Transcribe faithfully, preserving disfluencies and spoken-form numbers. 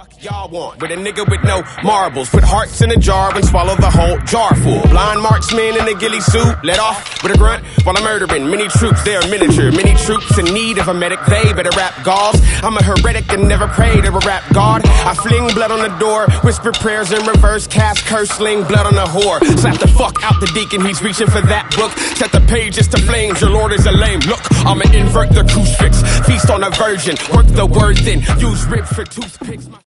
Y'all want with a nigga with no marbles. Put hearts in a jar and swallow the whole jar full. Blind marksman in a ghillie suit, let off with a grunt while I'm murdering many troops. They're miniature, many troops in need of a medic. They better rap gauze. I'm a heretic and never pray to a rap god. I fling blood on the door, whisper prayers in reverse, cast curse, sling blood on a whore. Slap the fuck out the deacon, he's reaching for that book. Set the pages to flames, your lord is a lame. Look, I'ma invert the crucifix, feast on a virgin, work the word then, use rib for toothpicks.